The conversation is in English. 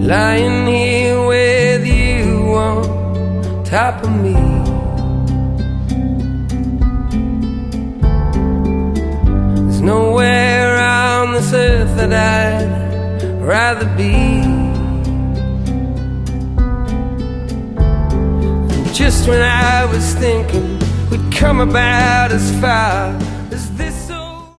lying here with you on top of me. There's nowhere on this earth that I'd rather be. And just when I was thinking we'd come about as far